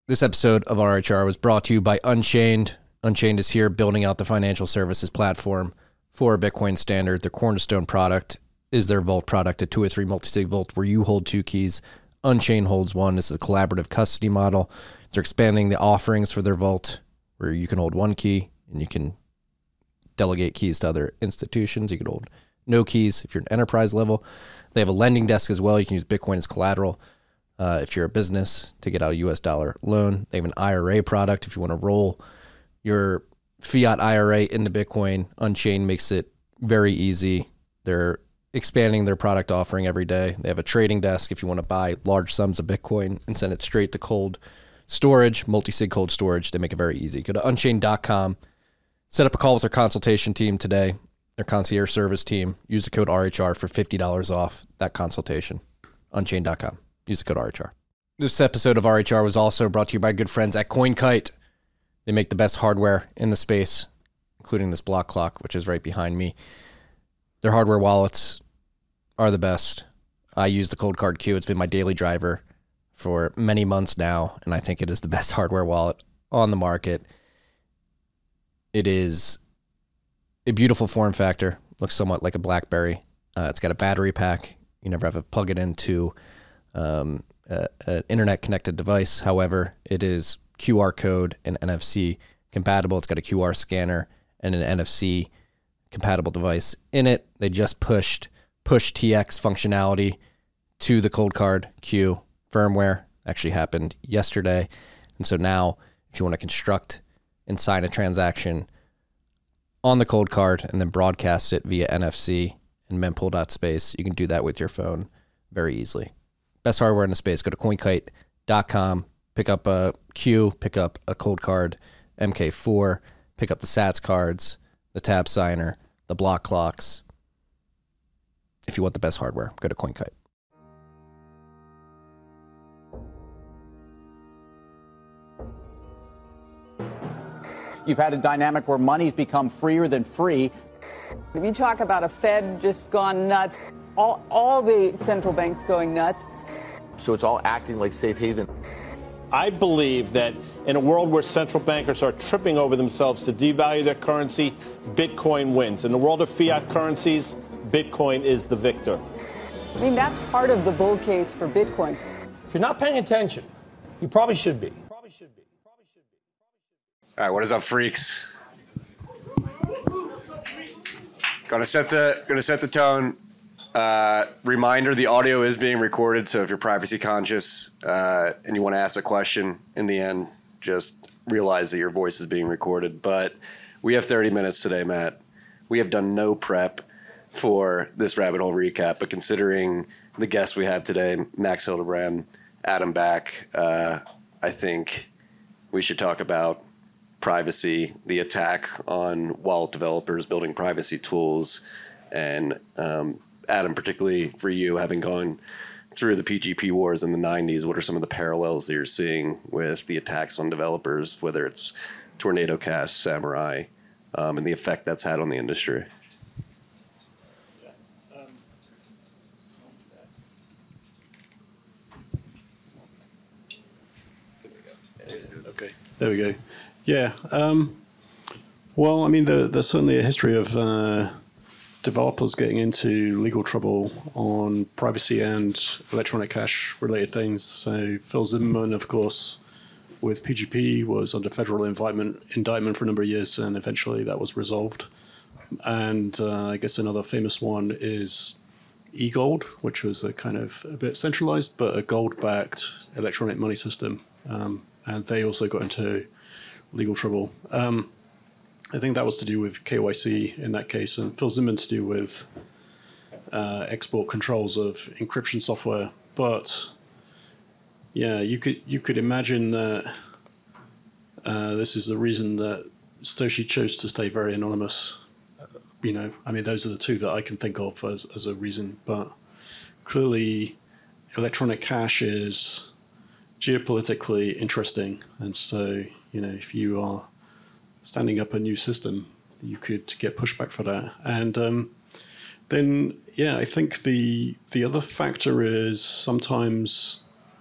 This episode of RHR was brought to you by Unchained. Unchained is here building out the financial services platform for Bitcoin Standard. Their cornerstone product is their Vault product, a 2 or 3 multi-sig vault where you hold 2 keys. Unchained holds 1. This is a collaborative custody model. They're expanding the offerings for their vault where you can hold 1 key and you can delegate keys to other institutions. You can hold no keys if you're an enterprise level. They have a lending desk as well. You can use Bitcoin as collateral. If you're a business to get out a US dollar loan. They have an IRA product. If you want to roll your fiat IRA into Bitcoin, Unchained makes it very easy. They're expanding their product offering every day. They have a trading desk if you want to buy large sums of Bitcoin and send it straight to cold storage, multi-sig cold storage. They make it very easy. Go to unchained.com, set up a call with their consultation team today, their concierge service team. Use the code RHR for $50 off that consultation. Unchained.com. Use the code RHR. This episode of RHR was also brought to you by good friends at CoinKite. They make the best hardware in the space, including this block clock, which is right behind me. Their hardware wallets are the best. I use the Cold Card Q. It's been my daily driver for many months now, and I think it is the best hardware wallet on the market. It is a beautiful form factor. Looks somewhat like a BlackBerry. It's got a battery pack. You never have to plug it into an internet-connected device. However, it is QR code and NFC compatible. It's got a QR scanner and an NFC compatible device in it. They just pushed Push TX functionality to the Cold Card Q firmware. Actually happened yesterday. And so now, if you want to construct and sign a transaction on the Cold Card and then broadcast it via NFC and mempool.space, you can do that with your phone very easily. Best hardware in the space. Go to coinkite.com, pick up a Q, pick up a Cold Card MK4, pick up the Sats cards, the tab signer, the block clocks. If you want the best hardware, go to CoinKite. You've had a dynamic where money's become freer than free. If you talk about a Fed just gone nuts, all the central banks going nuts. So it's all acting like safe haven. I believe that in a world where central bankers are tripping over themselves to devalue their currency, Bitcoin wins. In the world of fiat currencies, Bitcoin is the victor. I mean, that's part of the bull case for Bitcoin. If you're not paying attention, you probably should be. All right, what is up, freaks? Gonna set the tone. Reminder: the audio is being recorded, so if you're privacy conscious and you want to ask a question in the end, just realize that your voice is being recorded. But we have 30 minutes today, Matt. We have done no prep for this rabbit hole recap, but considering the guests we have today, Max Hildebrand, Adam Back, I think we should talk about privacy, the attack on wallet developers building privacy tools, and Adam, particularly for you, having gone through the PGP wars in the 90s, what are some of the parallels that you're seeing with the attacks on developers, whether it's Tornado Cash, Samurai, and the effect that's had on the industry? Okay, there we go. Yeah. Well, I mean, there's certainly a history of developers getting into legal trouble on privacy and electronic cash related things. So Phil Zimmermann, of course, with PGP was under federal indictment for a number of years, and eventually that was resolved. And I guess another famous one is eGold, which was a kind of a bit centralized, but a gold-backed electronic money system. And they also got into legal trouble. I think that was to do with KYC in that case, and Phil Zimmermann to do with export controls of encryption software. But yeah, you could imagine that this is the reason that Satoshi chose to stay very anonymous. I mean, those are the two that I can think of as a reason. But clearly, electronic cash is geopolitically interesting, and so if you are standing up a new system, you could get pushback for that. And then, I think the other factor is sometimes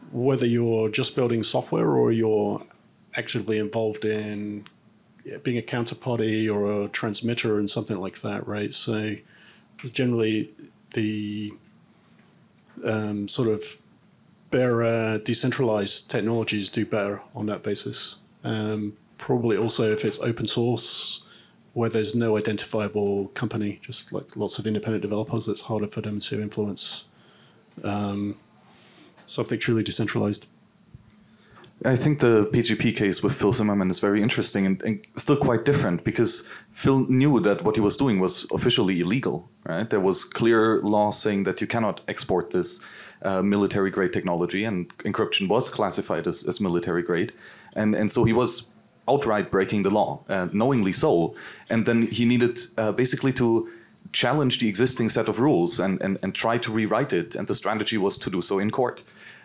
whether you're just building software or you're actively involved in being a counterparty or a transmitter and something like that, right? So generally the sort of better decentralized technologies do better on that basis. Probably also if it's open source, where there's no identifiable company, just like lots of independent developers, it's harder for them to influence something truly decentralized. I think the PGP case with Phil Zimmermann is very interesting and still quite different, because Phil knew that what he was doing was officially illegal, right? There was clear law saying that you cannot export this military-grade technology, and encryption was classified as military-grade. And so he was outright breaking the law, knowingly so. And then he needed basically to challenge the existing set of rules and try to rewrite it. And the strategy was to do so in court.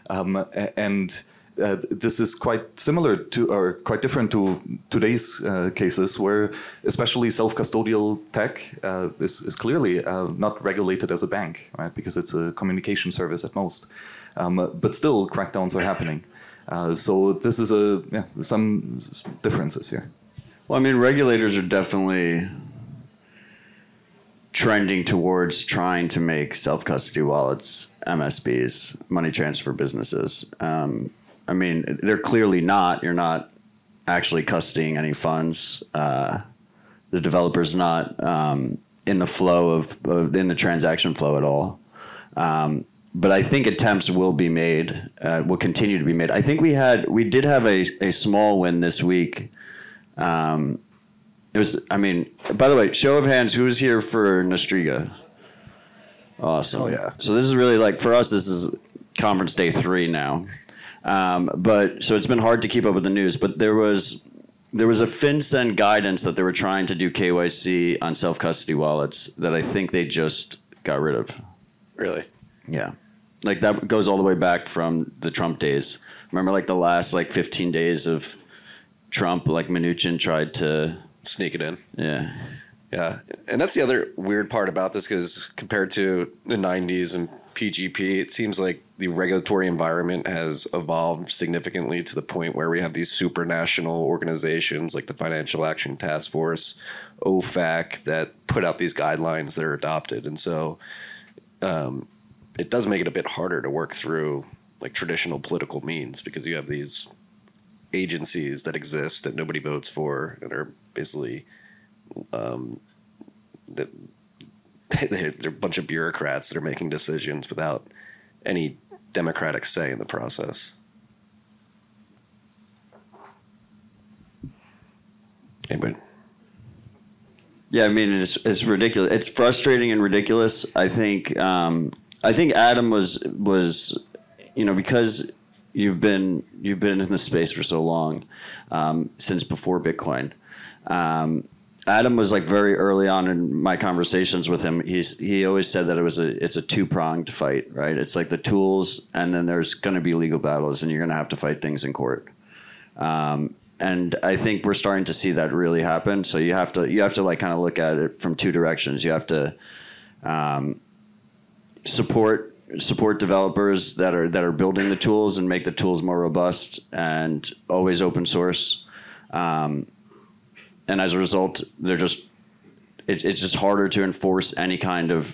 This is quite similar to, or quite different to today's cases, where especially self-custodial tech is clearly not regulated as a bank, right? Because it's a communication service at most. But still, crackdowns are happening. So this is some differences here. Well, I mean, regulators are definitely trending towards trying to make self-custody wallets MSBs, money transfer businesses. I mean, they're clearly not. You're not actually custodying any funds. The developer's not in the flow in the transaction flow at all. But I think attempts will be made, will continue to be made. I think we did have a small win this week. It was, I mean, by the way, show of hands, who's here for Nostriga? Awesome. Oh, yeah. So this is really like, for us, this is conference day 3 now. But so it's been hard to keep up with the news, but there was a FinCEN guidance that they were trying to do KYC on self-custody wallets that I think they just got rid of. Really? Yeah. Like that goes all the way back from the Trump days. Remember like the last 15 days of Trump, like Mnuchin tried to sneak it in. Yeah. Yeah. And that's the other weird part about this, because compared to the 90s and PGP, it seems like the regulatory environment has evolved significantly to the point where we have these supranational organizations like the Financial Action Task Force, OFAC, that put out these guidelines that are adopted. And so it does make it a bit harder to work through like traditional political means, because you have these agencies that exist that nobody votes for and are basically they're a bunch of bureaucrats that are making decisions without any democratic say in the process. Anybody? Yeah, I mean, it's ridiculous. It's frustrating and ridiculous. I think Adam was because you've been in this space for so long, since before Bitcoin. Adam was like very early on in my conversations with him. He always said that it's a 2-pronged fight, right? It's like the tools, and then there's going to be legal battles, and you're going to have to fight things in court. And I think we're starting to see that really happen. So you have to like kind of look at it from 2 directions. You have to support developers that are building the tools and make the tools more robust and always open source. And as a result, it's just harder to enforce any kind of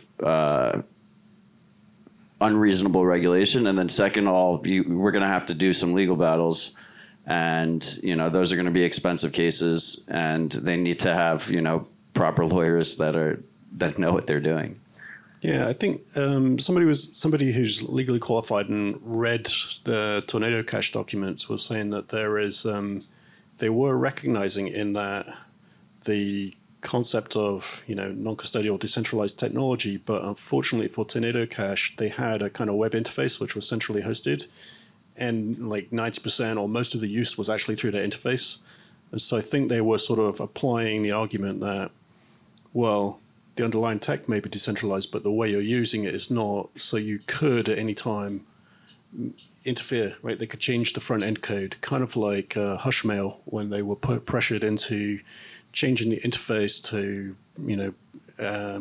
unreasonable regulation. And then second, we're going to have to do some legal battles, and those are going to be expensive cases, and they need to have proper lawyers that know what they're doing. Yeah, I think somebody who's legally qualified and read the Tornado Cash documents was saying that there is they were recognizing in that the concept of non-custodial decentralized technology, but unfortunately for Tornado Cash, they had a kind of web interface which was centrally hosted, and like 90% or most of the use was actually through that interface. And so I think they were sort of applying the argument that, well, the underlying tech may be decentralized, but the way you're using it is not. So you could at any time interfere, right? They could change the front end code, kind of like Hushmail when they were pressured into changing the interface to,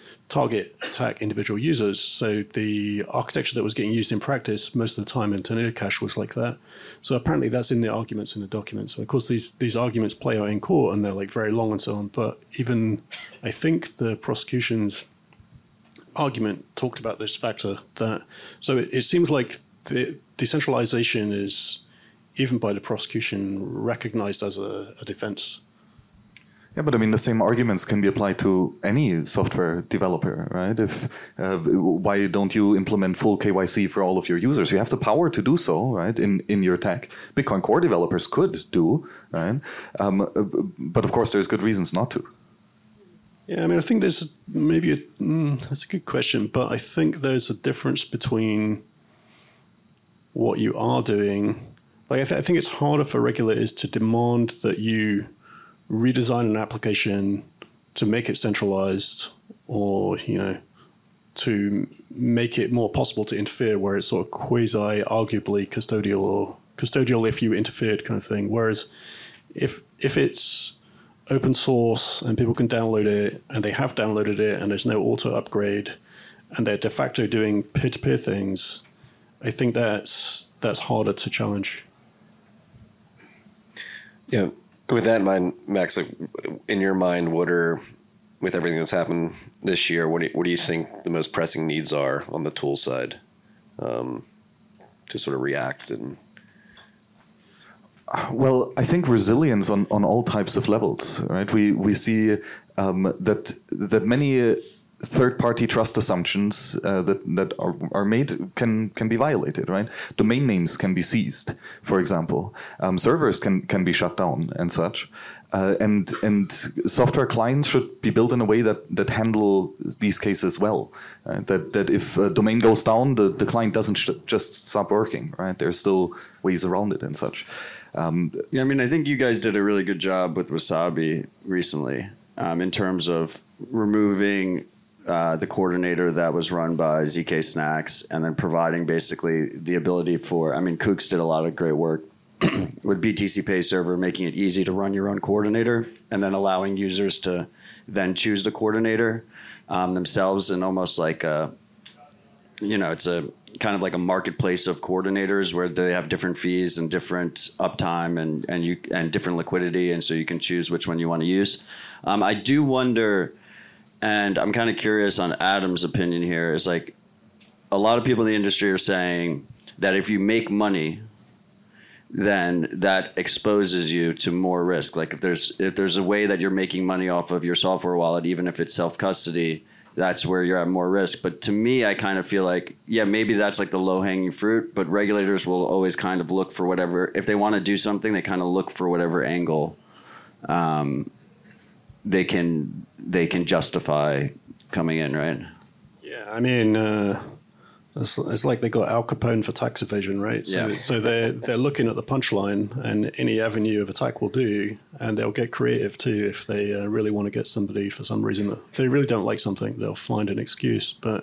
target attack individual users. So the architecture that was getting used in practice most of the time in Tornado Cash was like that. So apparently that's in the arguments in the document. So of course these arguments play out in court and they're like very long and so on. But even I think the prosecution's argument talked about this factor that, so it seems like the decentralization is, even by the prosecution, recognized as a defense. Yeah, but I mean, the same arguments can be applied to any software developer, right? If why don't you implement full KYC for all of your users? You have the power to do so, right? In your tech, Bitcoin Core developers could do, right? But of course, there's good reasons not to. Yeah, I mean, I think there's maybe that's a good question, but I think there's a difference between what you are doing. Like, I think it's harder for regulators to demand that you redesign an application to make it centralized, or to make it more possible to interfere, where it's sort of quasi-arguably custodial, or custodial if you interfered kind of thing. Whereas if it's open source and people can download it, and they have downloaded it, and there's no auto upgrade, and they're de facto doing peer-to-peer things, I think that's harder to challenge. Yeah. With that in mind, Max, like, in your mind, with everything that's happened this year, what do you think the most pressing needs are on the tool side to sort of react? And well, I think resilience on all types of levels, right? We see that many third-party trust assumptions that are made can be violated, right? Domain names can be seized, for example. Servers can be shut down and such. And software clients should be built in a way that handle these cases well. Right? That if a domain goes down, the client doesn't just stop working, right? There's still ways around it and such. Yeah, I mean, I think you guys did a really good job with Wasabi recently in terms of removing the coordinator that was run by ZK Snacks, and then providing basically the ability for, I mean, Kooks did a lot of great work with BTC Pay Server, making it easy to run your own coordinator, and then allowing users to then choose the coordinator themselves, and almost like it's a kind of like a marketplace of coordinators where they have different fees and different uptime and different liquidity, and so you can choose which one you want to use. I do wonder, and I'm kind of curious on Adam's opinion here, is like a lot of people in the industry are saying that if you make money, then that exposes you to more risk. Like if there's a way that you're making money off of your software wallet, even if it's self-custody, that's where you're at more risk. But to me, I kind of feel like, yeah, maybe that's like the low-hanging fruit, but regulators will always kind of look for whatever, if they want to do something, they kind of look for whatever angle they can justify coming in, right? Yeah, I mean, it's like they got Al Capone for tax evasion, right? So they're looking at the punchline, and any avenue of attack will do, and they'll get creative too if they really want to get somebody for some reason that they really don't like something. They'll find an excuse, but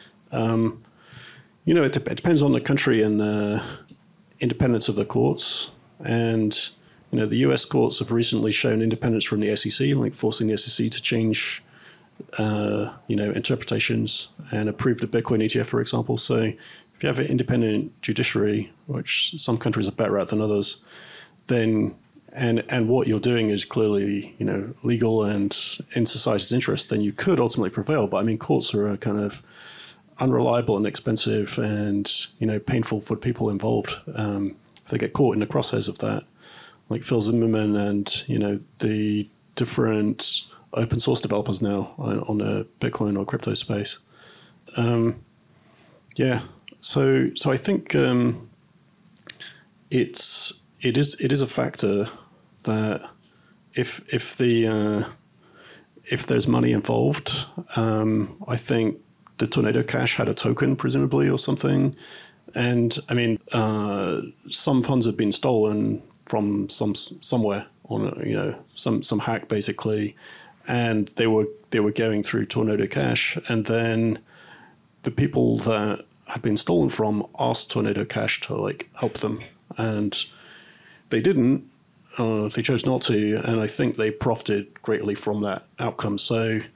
it depends on the country and the independence of the courts. And the U.S. courts have recently shown independence from the SEC, like forcing the SEC to change, interpretations and approve the Bitcoin ETF, for example. So if you have an independent judiciary, which some countries are better at than others, then and what you're doing is clearly, legal and in society's interest, then you could ultimately prevail. But I mean, courts are kind of unreliable and expensive, and painful for people involved if they get caught in the crosshairs of that. Like Phil Zimmerman and the different open source developers now on the Bitcoin or crypto space. So I think it is a factor that if there's money involved, I think the Tornado Cash had a token presumably or something, and I mean some funds have been stolen from somewhere on some hack basically, and they were going through Tornado Cash, and then the people that had been stolen from asked Tornado Cash to help them, and they didn't. They chose not to, and I think they profited greatly from that outcome. So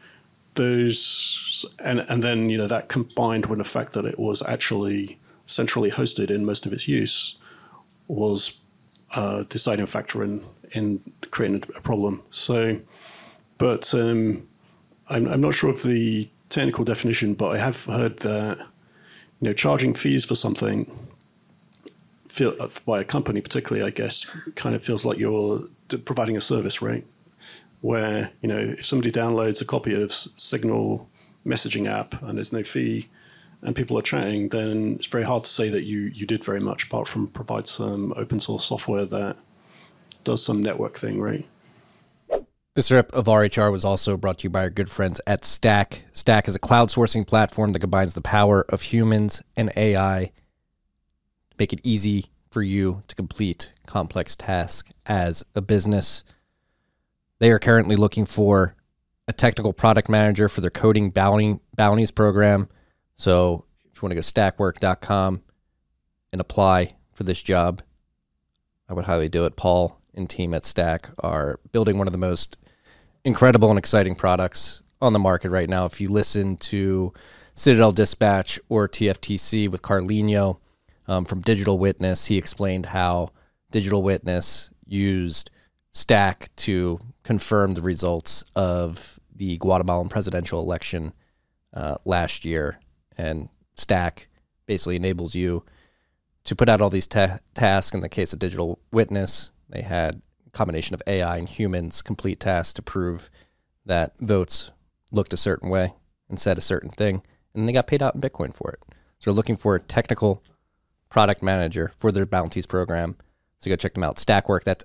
those, and then that combined with the fact that it was actually centrally hosted in most of its use was a deciding factor in creating a problem. So, but I'm not sure of the technical definition, but I have heard that charging fees for something by a company, particularly, I guess, kind of feels like you're providing a service, right? Where if somebody downloads a copy of Signal messaging app and there's no fee, and people are chatting, then it's very hard to say that you did very much apart from provide some open source software that does some network thing, right? This rip of RHR was also brought to you by our good friends at Stack. Stack is a cloud sourcing platform that combines the power of humans and AI to make it easy for you to complete complex tasks as a business. They are currently looking for a technical product manager for their coding bounties program. So if you want to go stackwork.com and apply for this job, I would highly do it. Paul and team at Stack are building one of the most incredible and exciting products on the market right now. If you listen to Citadel Dispatch or TFTC with Carlinho from Digital Witness, he explained how Digital Witness used Stack to confirm the results of the Guatemalan presidential election last year. And Stack basically enables you to put out all these tasks. In the case of Digital Witness, they had a combination of AI and humans complete tasks to prove that votes looked a certain way and said a certain thing, and they got paid out in Bitcoin for it. So they're looking for a technical product manager for their bounties program. So go check them out. Stackwork, that's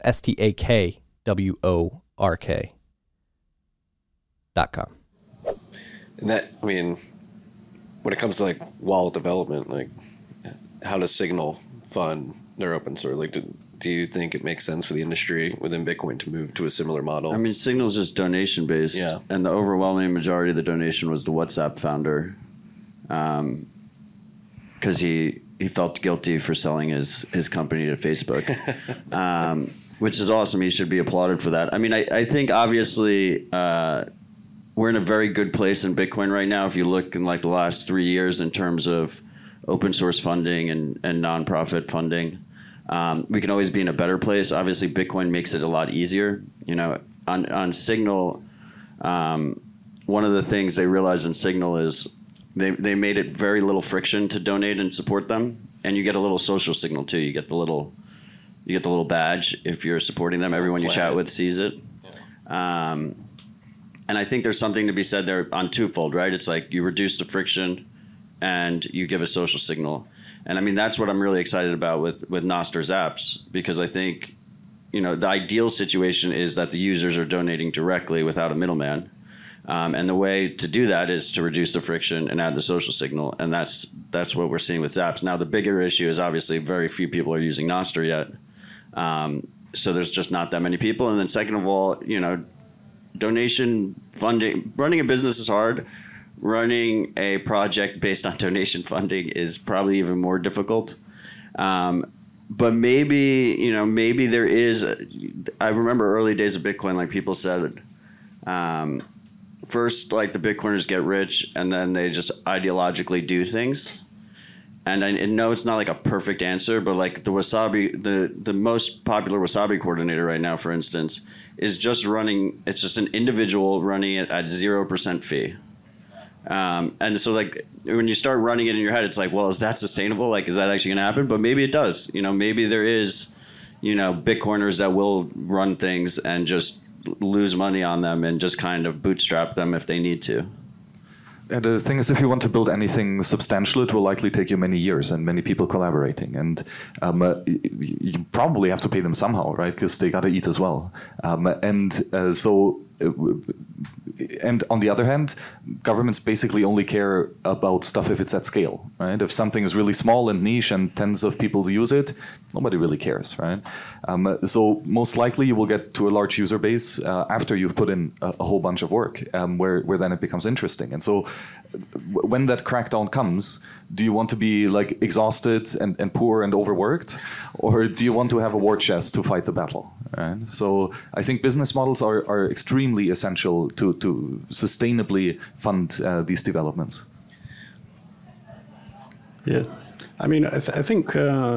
StackWork.com. And that, I mean, when it comes to like wallet development, like how does Signal fund their open source? Like, do you think it makes sense for the industry within Bitcoin to move to a similar model? I mean, Signal's just donation based, yeah, and the overwhelming majority of the donation was the WhatsApp founder, because he felt guilty for selling his company to Facebook, which is awesome. He should be applauded for that. I mean, I think obviously we're in a very good place in Bitcoin right now. If you look in like the last 3 years in terms of open source funding and nonprofit funding, we can always be in a better place. Obviously, Bitcoin makes it a lot easier. On Signal, one of the things they realized in Signal is they made it very little friction to donate and support them, and you get a little social signal too. You get the little badge if you're supporting them. Everyone you chat with sees it. Yeah. And I think there's something to be said there on twofold, right? It's like you reduce the friction and you give a social signal. And I mean, that's what I'm really excited about with Nostr Zaps, because I think, the ideal situation is that the users are donating directly without a middleman. And the way to do that is to reduce the friction and add the social signal. And that's what we're seeing with Zaps. Now, the bigger issue is obviously very few people are using Nostr yet. So there's just not that many people. And then second of all, donation funding, running a business is hard. Running a project based on donation funding is probably even more difficult. But maybe there is. I remember early days of Bitcoin, like people said, first, like the Bitcoiners get rich and then they just ideologically do things. And I know it's not like a perfect answer, but like the Wasabi, the most popular Wasabi coordinator right now, for instance, is just running. It's just an individual running it at 0% fee. And so like when you start running it in your head, it's like, well, is that sustainable? Like, is that actually going to happen? But maybe it does. Maybe there is, Bitcoiners that will run things and just lose money on them and just kind of bootstrap them if they need to. And the thing is, if you want to build anything substantial, it will likely take you many years and many people collaborating. And you probably have to pay them somehow, right? Because they got to eat as well. And on the other hand, governments basically only care about stuff if it's at scale, right? If something is really small and niche and tens of people use it, nobody really cares, right? So most likely you will get to a large user base after you've put in a whole bunch of work, where then it becomes interesting. And so when that crackdown comes, do you want to be like exhausted and poor and overworked, or do you want to have a war chest to fight the battle? Right? So I think business models are extremely essential to sustainably fund these developments. Yeah, I mean, I think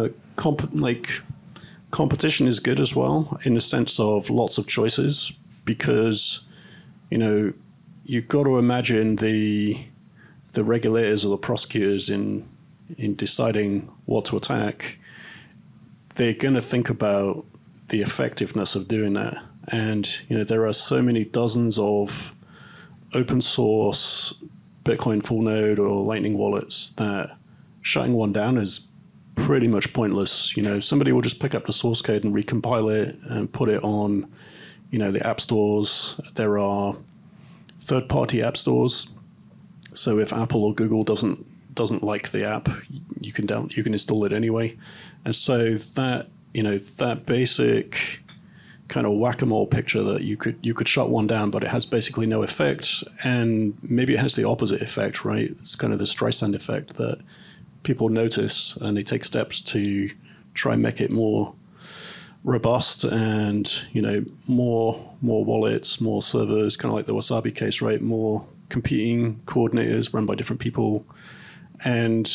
competition is good as well in the sense of lots of choices, because you've got to imagine the regulators or the prosecutors in deciding what to attack. They're going to think about the effectiveness of doing that, and there are so many dozens of open source Bitcoin full node or Lightning wallets that shutting one down is pretty much pointless. Somebody will just pick up the source code and recompile it and put it on, the app stores. There are third-party app stores, so if Apple or Google doesn't like the app, you can install it anyway. And so that that basic kind of whack-a-mole picture that you could shut one down, but it has basically no effect, and maybe it has the opposite effect, right? It's kind of the Streisand effect that people notice and they take steps to try and make it more robust and more wallets, more servers, kind of like the Wasabi case, right? More competing coordinators run by different people. And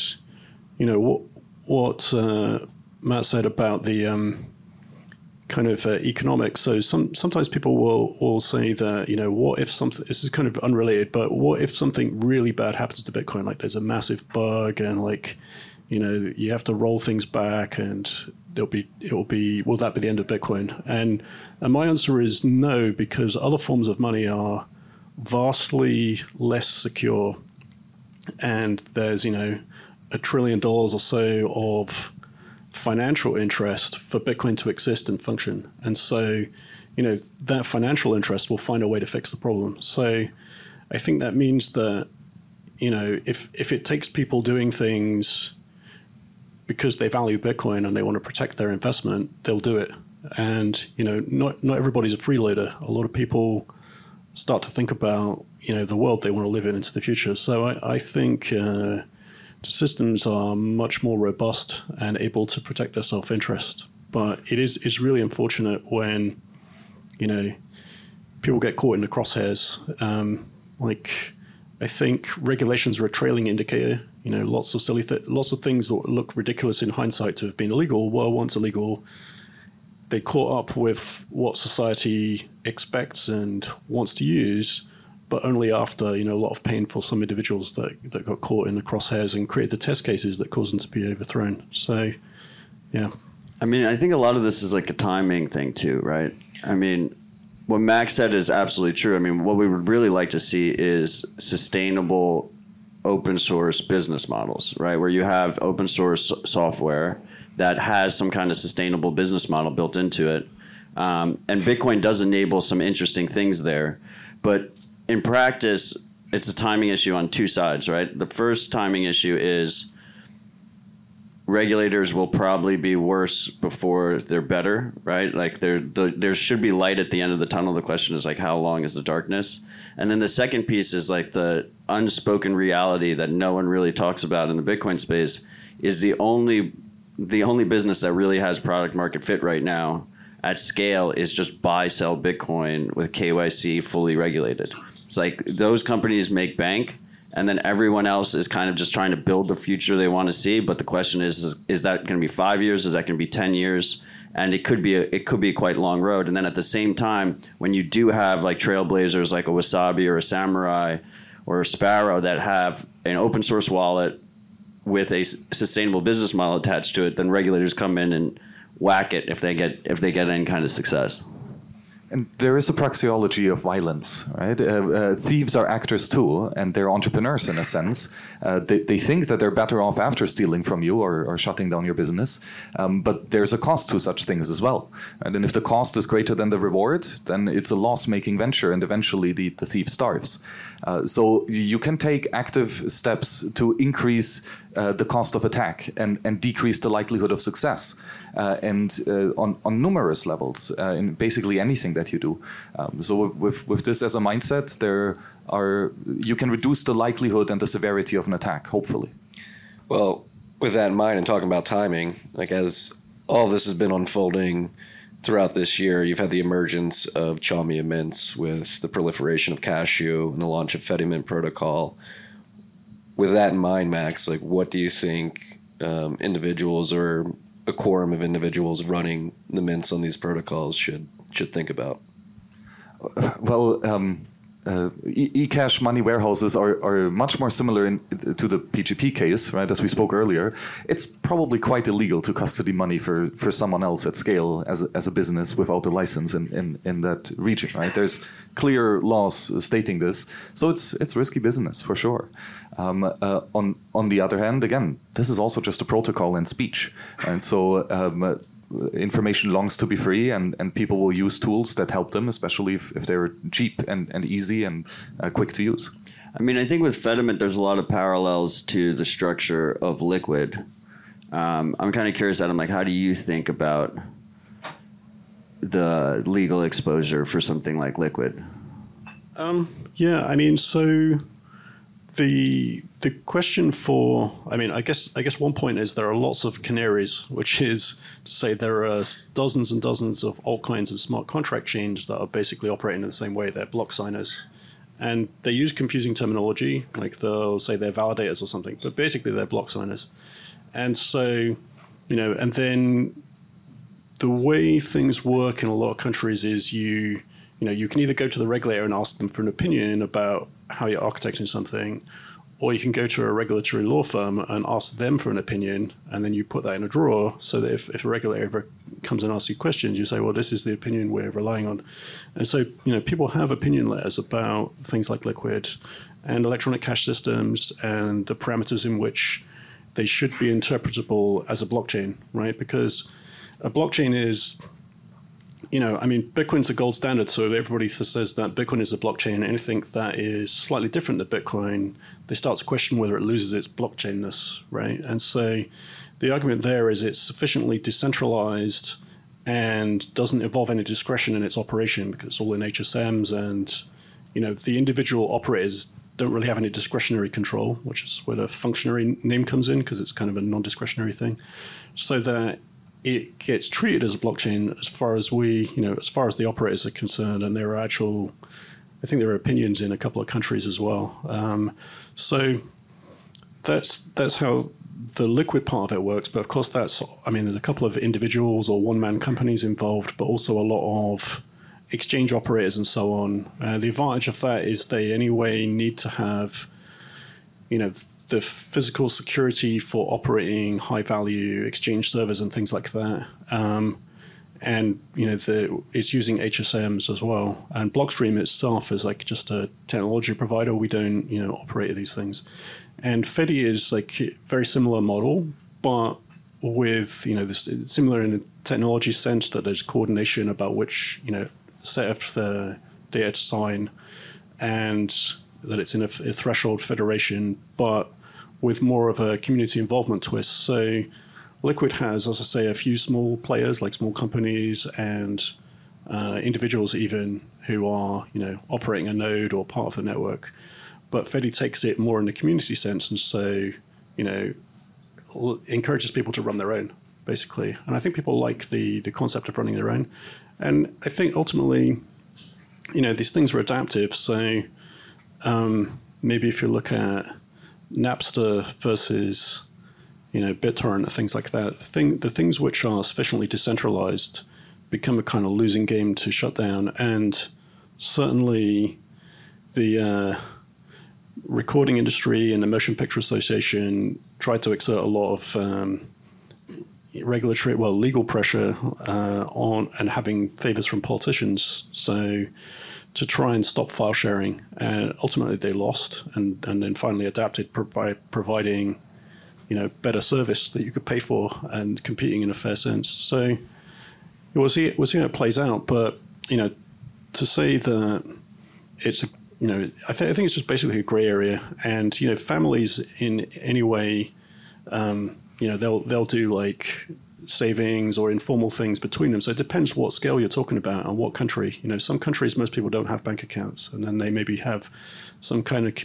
what Matt said about the kind of economics. So sometimes people will say that what if something, this is kind of unrelated, but what if something really bad happens to Bitcoin, like there's a massive bug and you have to roll things back, and will that be the end of Bitcoin? And my answer is no, because other forms of money are vastly less secure, and there's $1 trillion or so of financial interest for Bitcoin to exist and function. And so, that financial interest will find a way to fix the problem. So I think that means that, if it takes people doing things because they value Bitcoin and they want to protect their investment, they'll do it. And, not everybody's a freeloader. A lot of people start to think about, the world they want to live in into the future. So I think the systems are much more robust and able to protect their self-interest. But it's really unfortunate when, people get caught in the crosshairs. I think regulations are a trailing indicator. Lots of things that look ridiculous in hindsight to have been illegal were once illegal. They caught up with what society expects and wants to use, but only after a lot of pain for some individuals that got caught in the crosshairs and created the test cases that caused them to be overthrown. So, yeah. I mean, I think a lot of this is like a timing thing too, right? I mean, what Max said is absolutely true. I mean, what we would really like to see is sustainable open source business models, right? Where you have open source software that has some kind of sustainable business model built into it. And Bitcoin does enable some interesting things there. But in practice, it's a timing issue on two sides, right? The first timing issue is regulators will probably be worse before they're better, right? Like there should be light at the end of the tunnel. The question is like, how long is the darkness? And then the second piece is like the unspoken reality that no one really talks about in the Bitcoin space is the only business that really has product market fit right now at scale is just buy, sell Bitcoin with KYC fully regulated. It's like those companies make bank, and then everyone else is kind of just trying to build the future they want to see. But the question is that going to be 5 years? Is that going to be 10 years? And it could be a quite long road. And then at the same time, when you do have like trailblazers like a Wasabi or a Samurai or a Sparrow that have an open source wallet with a sustainable business model attached to it, then regulators come in and whack it if they get any kind of success. And there is a praxeology of violence, right? Thieves are actors too, and they're entrepreneurs in a sense. They think that they're better off after stealing from you or shutting down your business. But there's a cost to such things as well. And if the cost is greater than the reward, then it's a loss-making venture, and eventually the thief starves. So you can take active steps to increase the cost of attack and decrease the likelihood of success. On numerous levels in basically anything that you do. So with this as a mindset, you can reduce the likelihood and the severity of an attack, hopefully. Well, with that in mind and talking about timing, like as all this has been unfolding, throughout this year, you've had the emergence of Chalmia mints with the proliferation of Cashew and the launch of Fedimint protocol. With that in mind, Max, like, what do you think individuals or a quorum of individuals running the mints on these protocols should think about? Well, eCash money warehouses are much more similar to the PGP case, right? As we spoke earlier, it's probably quite illegal to custody money for someone else at scale as a business without a license in that region, right? There's clear laws stating this, so it's risky business for sure. On the other hand, again, this is also just a protocol and speech, and so. Information longs to be free, and people will use tools that help them, especially if they're cheap and easy and quick to use. I mean, I think with Fedimint, there's a lot of parallels to the structure of Liquid. I'm kind of curious, Adam, like, how do you think about the legal exposure for something like Liquid? Yeah, I mean, so the question for, I mean, I guess one point is there are lots of canaries, which is to say there are dozens and dozens of altcoins and smart contract chains that are basically operating in the same way. They're block signers. And they use confusing terminology, like they'll say they're validators or something, but basically they're block signers. And so, and then the way things work in a lot of countries is you can either go to the regulator and ask them for an opinion about how you're architecting something, or you can go to a regulatory law firm and ask them for an opinion, and then you put that in a drawer so that if a regulator ever comes and asks you questions, you say, well, this is the opinion we're relying on. And so, people have opinion letters about things like Liquid and electronic cash systems and the parameters in which they should be interpretable as a blockchain, right? Because a blockchain is... Bitcoin's the gold standard, so everybody says that Bitcoin is a blockchain. Anything that is slightly different than Bitcoin, they start to question whether it loses its blockchainness, right? And so the argument there is it's sufficiently decentralized and doesn't involve any discretion in its operation because it's all in HSMs, and the individual operators don't really have any discretionary control, which is where the functionary name comes in because it's kind of a non-discretionary thing, so that it gets treated as a blockchain as far as as far as the operators are concerned, and there are I think there are opinions in a couple of countries as well. So that's how the Liquid part of it works. But of course, there's a couple of individuals or one-man companies involved, but also a lot of exchange operators and so on. The advantage of that is they anyway need to have, the physical security for operating high-value exchange servers and things like that. And, it's using HSMs as well. And Blockstream itself is like just a technology provider. We don't, operate these things. And Fedi is like a very similar model, but with, this similar in the technology sense that there's coordination about which, set of the data to sign, and that it's in a threshold federation, but with more of a community involvement twist. So Liquid has, as I say, a few small players, like small companies and individuals even, who are, operating a node or part of the network. But Fedi takes it more in the community sense, and so, encourages people to run their own, basically. And I think people like the concept of running their own. And I think ultimately, these things are adaptive. So maybe if you look at Napster versus, BitTorrent, things like that, the things which are sufficiently decentralized become a kind of losing game to shut down. And certainly the recording industry and the Motion Picture Association tried to exert a lot of legal pressure on and having favors from politicians. So to try and stop file sharing, and ultimately they lost, and then finally adapted by providing, better service that you could pay for and competing in a fair sense. So we'll see how it plays out. But to say that it's I think it's just basically a gray area, and families in any way, they'll do like savings or informal things between them. So it depends what scale you're talking about and what country. Some countries, most people don't have bank accounts, and then they maybe have some kind of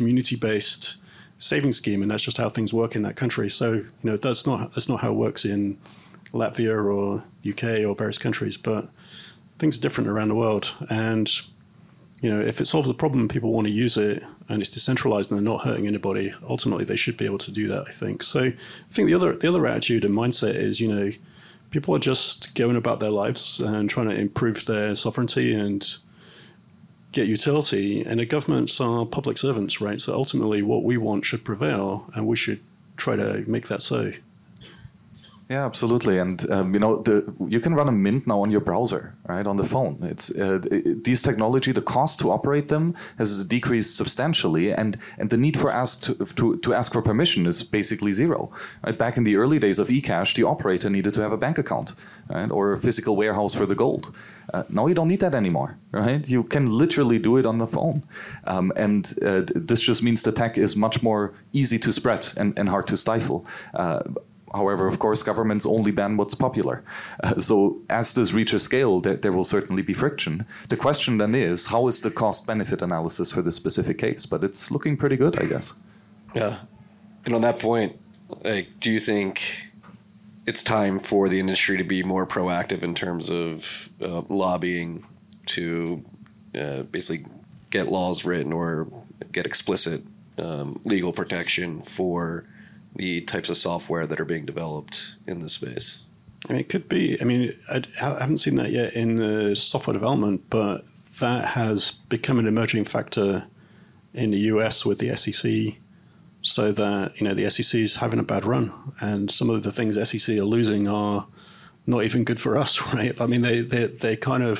community-based savings scheme, and that's just how things work in that country. So that's not how it works in Latvia or UK or various countries, but things are different around the world. And, if it solves the problem, people want to use it, and it's decentralized and they're not hurting anybody, ultimately they should be able to do that, I think. So I think the other attitude and mindset is, people are just going about their lives and trying to improve their sovereignty and get utility, and the governments are public servants, right? So ultimately what we want should prevail, and we should try to make that so. Yeah, absolutely. And, you can run a Mint now on your browser, right, on the phone. It's these technology, the cost to operate them has decreased substantially, and the need for to ask for permission is basically zero. Right? Back in the early days of eCash, the operator needed to have a bank account, right, or a physical warehouse for the gold. Now you don't need that anymore, right? You can literally do it on the phone. This just means the tech is much more easy to spread and hard to stifle. However, of course, governments only ban what's popular. So as this reaches scale, there will certainly be friction. The question then is, how is the cost-benefit analysis for this specific case? But it's looking pretty good, I guess. Yeah. And on that point, do you think it's time for the industry to be more proactive in terms of lobbying to basically get laws written or get explicit legal protection for the types of software that are being developed in this space? I mean, it could be. I mean, I haven't seen that yet in software development, but that has become an emerging factor in the US with the SEC, so that, the SEC is having a bad run, and some of the things SEC are losing are not even good for us, right? I mean, they kind of,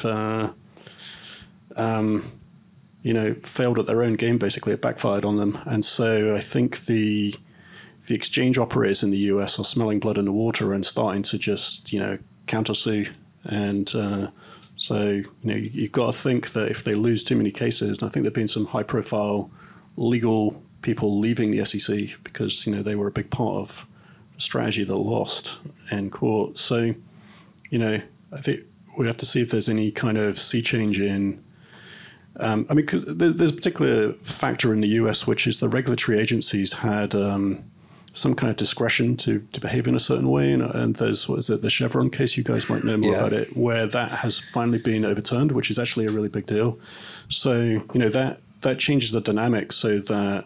failed at their own game, basically. It backfired on them. And so I think the exchange operators in the US are smelling blood in the water and starting to just, countersue. And so, you've got to think that if they lose too many cases, and I think there have been some high-profile legal people leaving the SEC because, they were a big part of the strategy that lost in court. So, I think we have to see if there's any kind of sea change in because there's a particular factor in the US, which is the regulatory agencies had some kind of discretion to behave in a certain way. And there's, what is it, the Chevron case, you guys might know more about it, where that has finally been overturned, which is actually a really big deal. So, that changes the dynamic so that,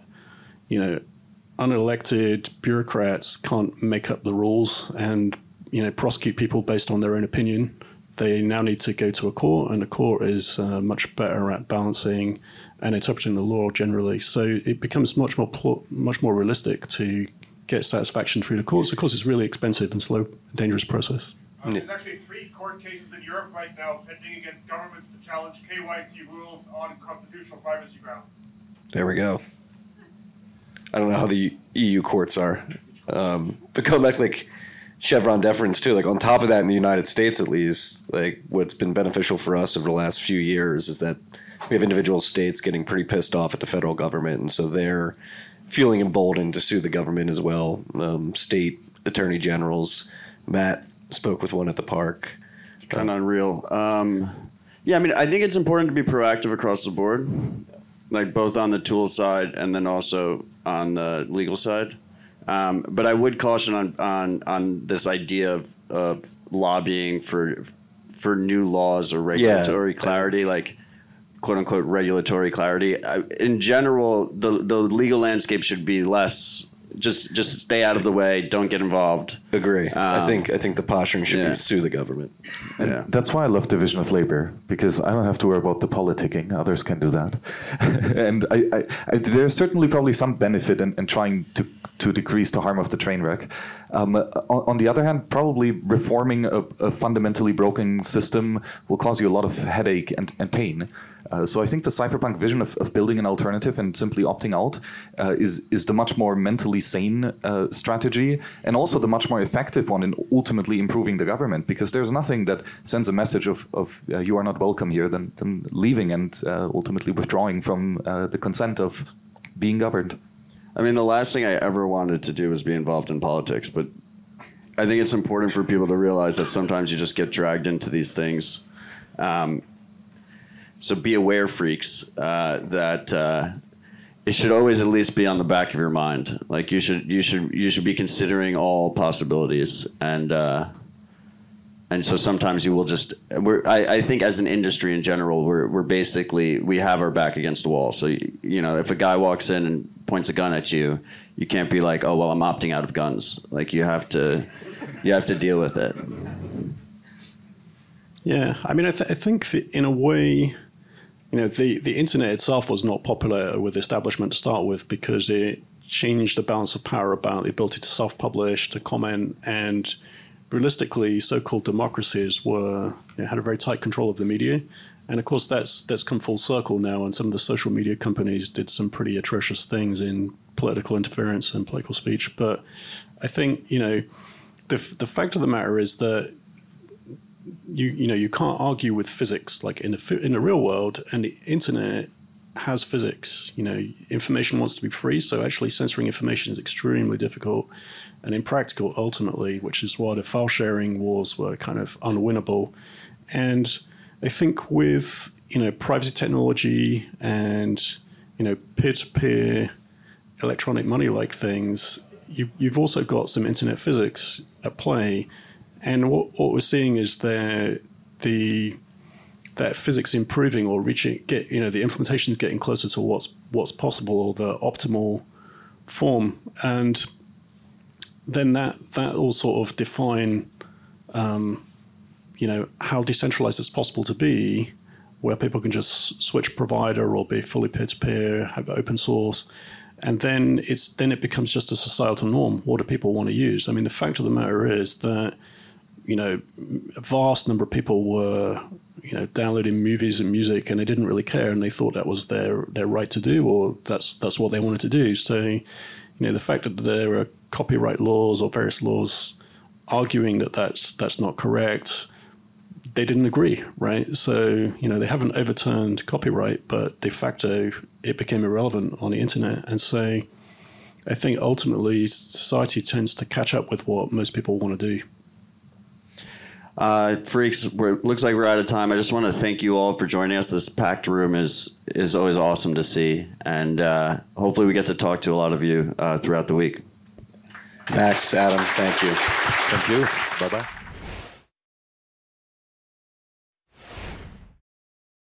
unelected bureaucrats can't make up the rules and, prosecute people based on their own opinion. They now need to go to a court, and the court is much better at balancing and interpreting the law generally. So it becomes much more realistic to get satisfaction through the courts. Of course, it's really expensive and slow, dangerous process. There's actually 3 court cases in Europe right now pending against governments to challenge KYC rules on constitutional privacy grounds. There we go. I don't know how the EU courts are. But going back to Chevron deference too, on top of that in the United States at least, what's been beneficial for us over the last few years is that we have individual states getting pretty pissed off at the federal government, and so they're feeling emboldened to sue the government as well. State attorney generals. Matt spoke with one at the park. Kind of unreal. Yeah, I mean, I think it's important to be proactive across the board, both on the tool side and then also on the legal side. But I would caution on this idea of lobbying for new laws or regulatory clarity, quote unquote regulatory clarity. In general, the legal landscape should be less. Just stay out of the way. Don't get involved. Agree. I think the posturing should be sue the government. And that's why I love division of labor, because I don't have to worry about the politicking. Others can do that. And I there's certainly probably some benefit in trying to decrease the harm of the train wreck. On the other hand, probably reforming a fundamentally broken system will cause you a lot of headache and pain. So I think the cypherpunk vision of building an alternative and simply opting out is the much more mentally sane strategy, and also the much more effective one in ultimately improving the government, because there's nothing that sends a message of you are not welcome here than leaving and ultimately withdrawing from the consent of being governed. I mean, the last thing I ever wanted to do was be involved in politics, but I think it's important for people to realize that sometimes you just get dragged into these things. So be aware, freaks, that it should always at least be on the back of your mind. You should be considering all possibilities, and And so sometimes you will just, I think as an industry in general, we're basically, we have our back against the wall. So, you know, if a guy walks in and points a gun at you, you can't be like, oh, well, I'm opting out of guns. Like you have to deal with it. Yeah. I mean, I think that in a way, you know, the internet itself was not popular with the establishment to start with because it changed the balance of power about the ability to self-publish, to comment, and realistically, so-called democracies had a very tight control of the media, and of course that's come full circle now. And some of the social media companies did some pretty atrocious things in political interference and political speech. But I think the fact of the matter is that you can't argue with physics like in the real world, and the internet has physics. Information wants to be free, so actually censoring information is extremely difficult and impractical ultimately, which is why the file sharing wars were kind of unwinnable. And I think with privacy technology and peer-to-peer electronic money like things, you've also got some internet physics at play. And what we're seeing is that physics improving or the implementation is getting closer to what's possible, or the optimal form. And then that will sort of define, how decentralized it's possible to be, where people can just switch provider or be fully peer-to-peer, have open source. And then it becomes just a societal norm. What do people want to use? I mean, the fact of the matter is that, a vast number of people were, downloading movies and music, and they didn't really care, and they thought that was their right to do, or that's what they wanted to do. So, the fact that there are copyright laws or various laws arguing that that's not correct, they didn't agree, right? So, they haven't overturned copyright, but de facto it became irrelevant on the internet. And so I think ultimately society tends to catch up with what most people want to do. Freaks, looks like we're out of time. I just want to thank you all for joining us. This packed room is always awesome to see. And hopefully we get to talk to a lot of you throughout the week. Max, Adam, thank you. Thank you. Bye-bye.